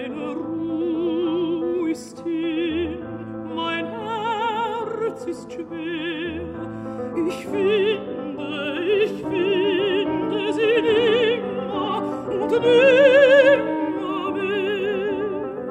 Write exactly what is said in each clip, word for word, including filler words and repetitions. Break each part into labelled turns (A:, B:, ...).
A: Meine Ruh ist hin, mein Herz ist schwer. Ich finde, ich finde sie nimmer und nimmer mehr.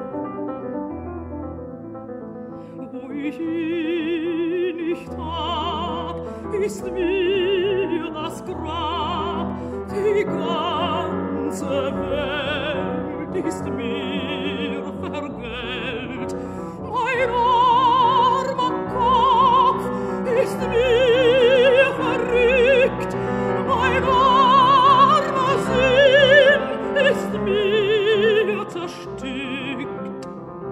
A: Wo ich ihn nicht hab, ist mir das Grab. Die ganze Welt ist mir vergällt. Mein armer Kopf ist mir verrückt. Mein armer Sinn ist mir zerstückt.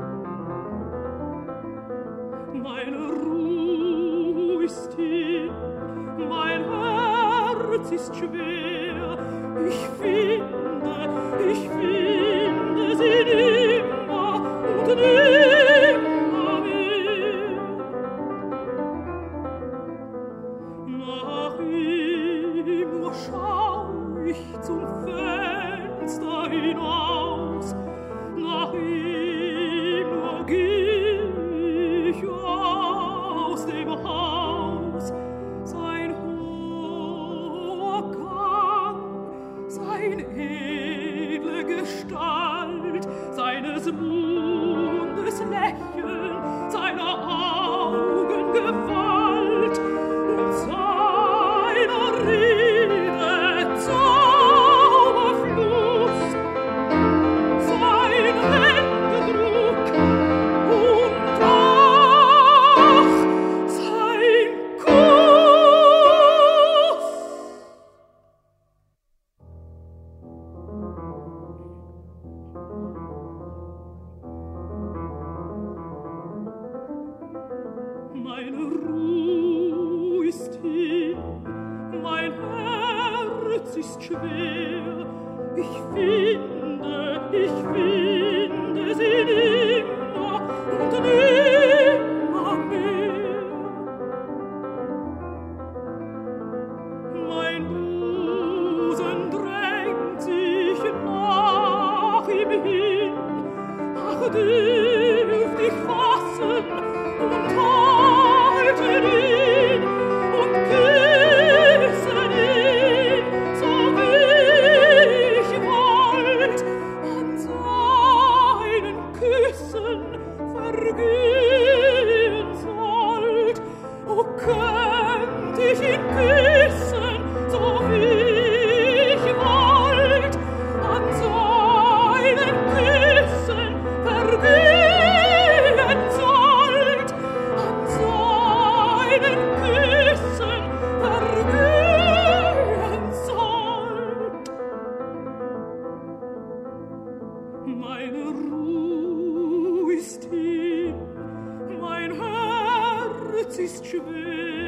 A: Meine Ruh ist hin, mein Herz ist schwer. Ich finde, ich finde sie nimmer und nimmer mehr. Nach ihm schau ich zum Fenster hinaus, nach ihm nur geh ich aus dem Haus. Sein hoher Gang, sein edle Gestalt, seines Mundes Lächeln, seiner Augen Gewalt und seiner Rede Zauberfluss, sein Händedruck und ach, sein Kuss. Meine Ruh ist hin, mein Herz ist schwer. Ich finde, ich finde sie nimmer und nimmer mehr. Mein Busen drängt sich nach ihm hin. Ach, dürft ich fassen und halten ihn und küssen ihn, so wie ich wollt, an seinen Küssen vergehen sollt. O, könnt ich ihn küssen, so wie ich wollt, an seinen Küssen vergehen sollt, an seinen Küssen vergehen sollt. Meine Ruh ist hin, mein Herz ist schwer.